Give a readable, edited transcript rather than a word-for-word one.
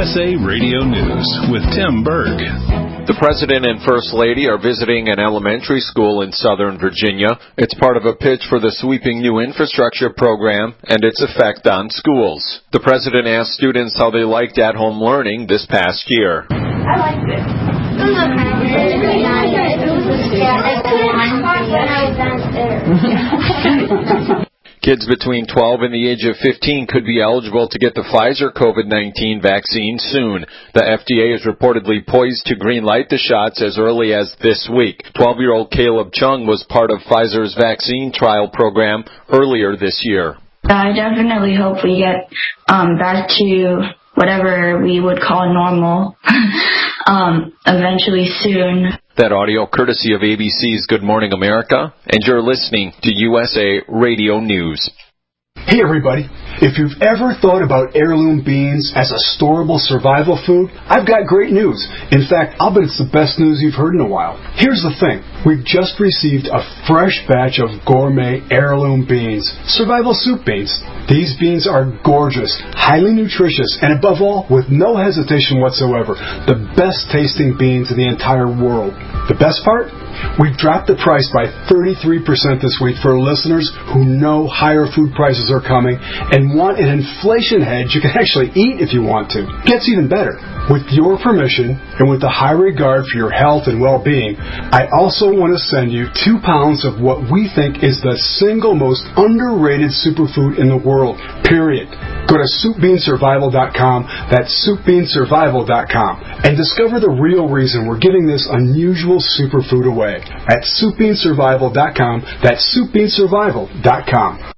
USA Radio News with Tim Berg. The President and First Lady are visiting an elementary school in Southern Virginia. It's part of a pitch for the sweeping new infrastructure program and its effect on schools. The President asked students how they liked at-home learning this past year. I liked it. Kids between 12 and the age of 15 could be eligible to get the Pfizer COVID-19 vaccine soon. The FDA is reportedly poised to greenlight the shots as early as this week. 12-year-old Caleb Chung was part of Pfizer's vaccine trial program earlier this year. I definitely hope we get back to whatever we would call normal eventually soon. That audio courtesy of ABC's Good Morning America, and you're listening to USA Radio News. Hey everybody, if you've ever thought about heirloom beans as a storable survival food, I've got great news. In fact, I'll bet it's the best news you've heard in a while. Here's the thing. We've just received a fresh batch of gourmet heirloom beans, survival soup beans. These beans are gorgeous, highly nutritious, and above all, with no hesitation whatsoever, the best tasting beans in the entire world. The best part? We've dropped the price by 33% this week for listeners who know higher food prices are coming and want an inflation hedge you can actually eat if you want to. Gets even better. With your permission and with a high regard for your health and well-being, I also want to send you 2 pounds of what we think is the single most underrated superfood in the world, period. Go to SoupBeanSurvival.com, that's SoupBeanSurvival.com, and discover the real reason we're giving this unusual superfood away at SoupBeanSurvival.com, that's SoupBeanSurvival.com.